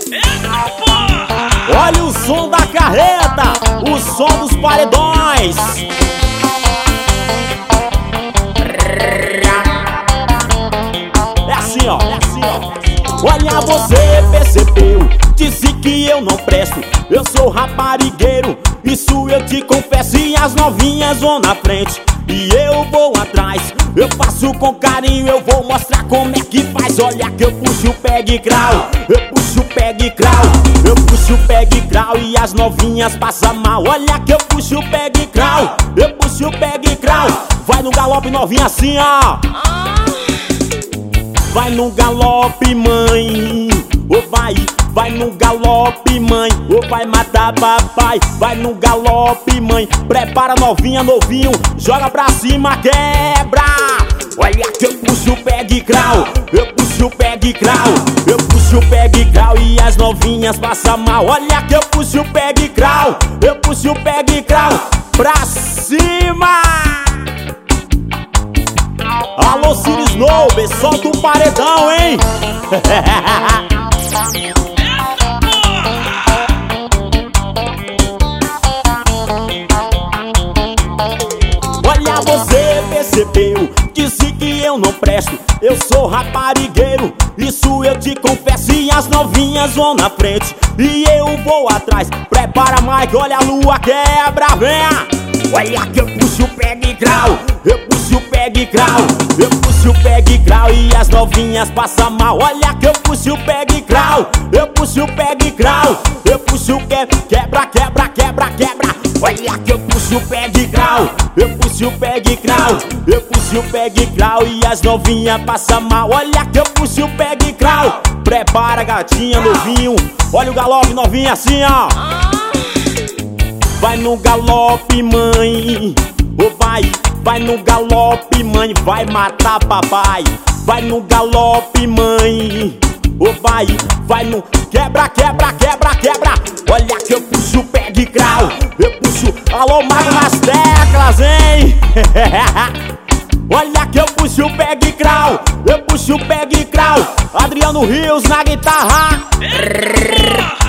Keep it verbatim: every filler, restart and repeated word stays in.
Olha o som da carreta, o som dos paredões. É assim, ó, é assim, ó. Olha, você percebeu, disse que eu não presto. Eu sou raparigueiro, isso eu te confesso. E as novinhas vão na frente e eu vou atrás. Eu faço com carinho, eu vou mostrar como é que faz. Olha que eu puxo o pega e grau, eu puxo o pega e grau, eu puxo o pega e grau e as novinhas passam mal. Olha que eu puxo o pega e grau, eu puxo o pega e grau. Vai no galope novinha assim, ó. Vai no galope, mãe. Ou vai, vai no galope, mãe. Ou vai matar papai. Vai no galope, mãe. Prepara novinha, novinho. Joga pra cima, quebra. Olha que eu puxo o pega e grau, eu puxo o pega e grau, eu puxo o pega e grau e as novinhas passam mal. Olha que eu puxo o pega e grau, eu puxo o pega e grau. Pra cima! Alô, Ciro Snow, solta o paredão, hein? Olha, você percebeu, disse que eu não presto. Eu sou raparigueiro, isso eu te confesso. E as novinhas vão na frente e eu vou atrás. Prepara, Mike, olha a lua quebra, venha. Olha que eu puxo o pega e grau, eu puxo o pega e grau, eu puxo o pega e grau e as novinhas passam mal. Olha que eu puxo o pega e grau, eu puxo o pega e grau, eu puxo o que quebra, quebra, quebra, quebra. Olha que eu puxo o pega e grau, eu puxo o pega e grau, eu puxo o pega e grau e as novinhas passam mal. Olha que eu puxo o pega e grau. Prepara, gatinha, novinho. Olha o galope, novinha, assim, ó. Vai no galope, mãe. Ou vai, vai no galope, mãe. Vai matar papai. Vai no galope, mãe. Ou vai, vai no quebra, quebra, quebra, quebra. Olha que eu puxo o pega e grau, eu puxo. Alô, mago nas teclas, hein? Olha que eu puxo o pega e grau, eu puxo o pega e grau. Adriano Rios na guitarra.